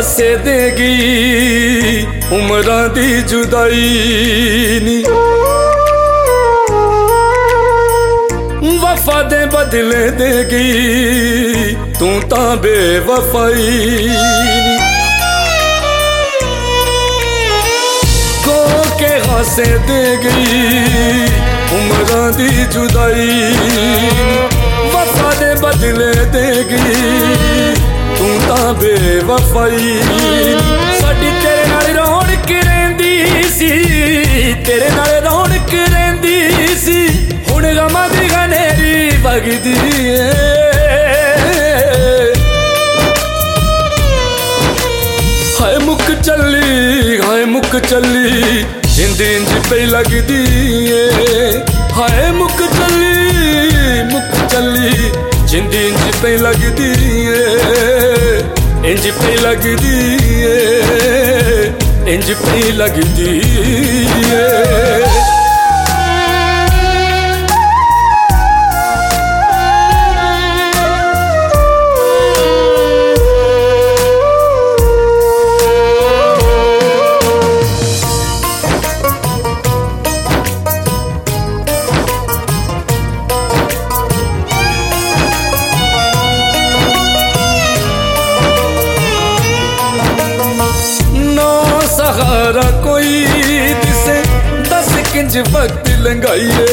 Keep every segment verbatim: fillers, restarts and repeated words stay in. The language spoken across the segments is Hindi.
हासे देगी उमरां दी जुदाई नी, वफा दे बदले देगी तू तां बेवफाई नी। खो के हासे देगी उमरां दी जुदाई, वफा दे बदले देगी तू तां बेवफाई। साडी तेरे नाल रौनक रहिंदी सी, तेरे नाल रौनक रहिंदी सी, हुण गमां दी गनेरी वगदी ऐ। हाय मुक चली, हाय मुक चली, जिंद इंज पे लगदी ऐ। हाय मुक चली, मुक चली, जिंद इंज पे लगदी ऐ, इंज पे लगदी ऐ, इंज पे लगदी ऐ। सहारा कोई दिसे दस किंज वक्त लंघाइए,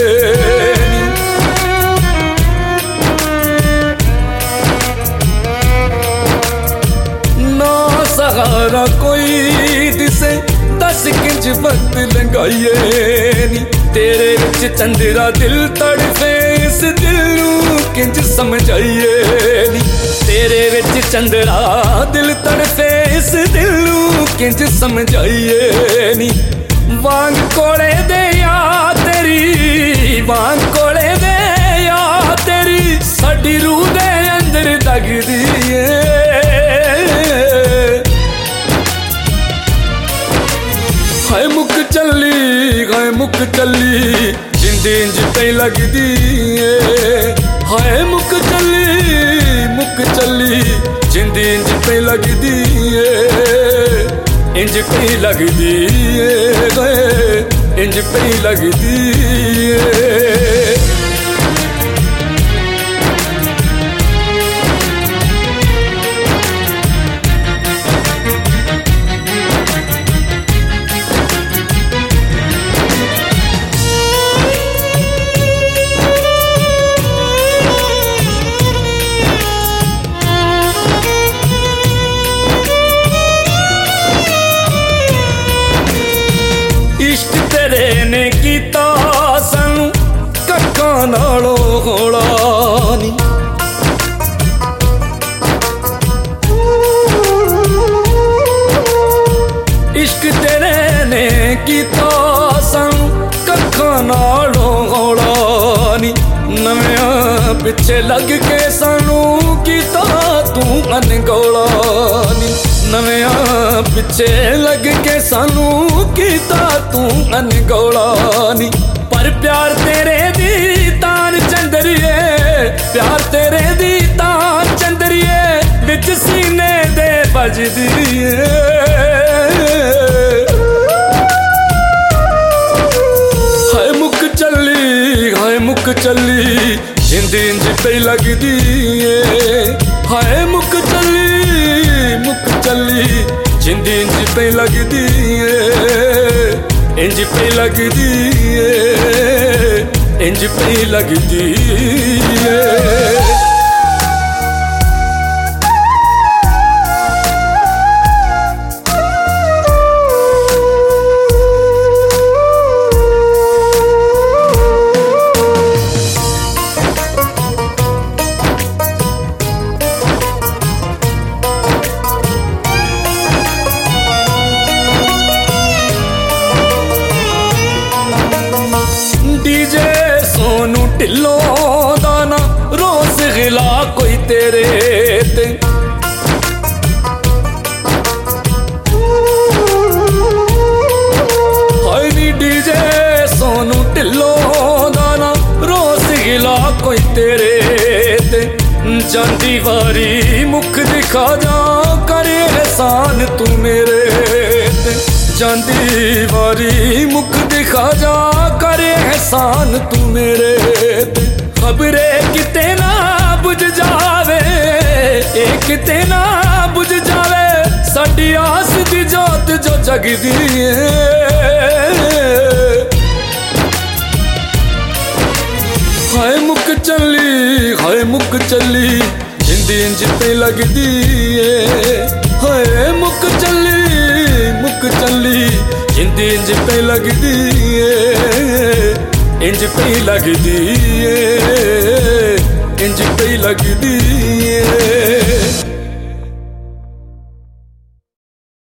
ना सहारा कोई दिसे दस किंज वक्त लंघाइए नी। तेरे विच चंदरा दिल तड़फे इस दिल नूं किंज समझाइए नी। तेरे विच चंदरा दिल तड़फे इस दिल नूं किंज समझाइए नी। वांग कोले दे या तेरी, वांग कोले दे या तेरी, साडी रूह दे अंदर दगदी ऐ। हाय मुक चली, हाय मुक चली, जिंद इंज पे लगदी ऐ। हाय मुक चली, मुक चली, जिंद इंज पे लगदी ऐ, इंज पे लगदी ऐ, इंज पे लगदी ऐ। इश्क तेरे ने कीता सानू कक्कां नालों होला नी। इश्क तेरे ने कीता सानू कक्कां नालों होला नी। नवें पिछे लग के सानू कीता तू अनगौला नी। नवें पिछे लग के सानू कीता तू अनगौला नी। पर प्यार तेरे दी तान चंदरिए, प्यार तेरे दी तान चंदरिए, बिच सीने दे बजदी ऐ। हाय मुक चली, हाय मुक चली, जिंद इंज पे लगदी ऐ। हाय मुक चली, मुक चली, जिंद इंज पे लगदी ऐ, इंज पे लगदी ऐ, इंज पे लगदी ऐ। ढिल्लों दा ना रोज गिला कोई तेरे ते। हाय नी डीजे सोनू ढिल्लों दा ना रोज गिला कोई तेरे ते। जांदी वारी मुख दिखा जा करे एहसान तू मेरे ते जांदी वारी मुख दिखा जा करे एहसान तू मेरे ते खबरे किते ना बुझ जावे ए किते ना बुझ जावे साडी आस दी जोत जो जगदी हाय मुक चली हाय मुक चली जिंदी इंज पे लगदी हाय मुक चली मुक चली जिंदी इंज पे लगदी इंज पे लगदी इंज पे लगदी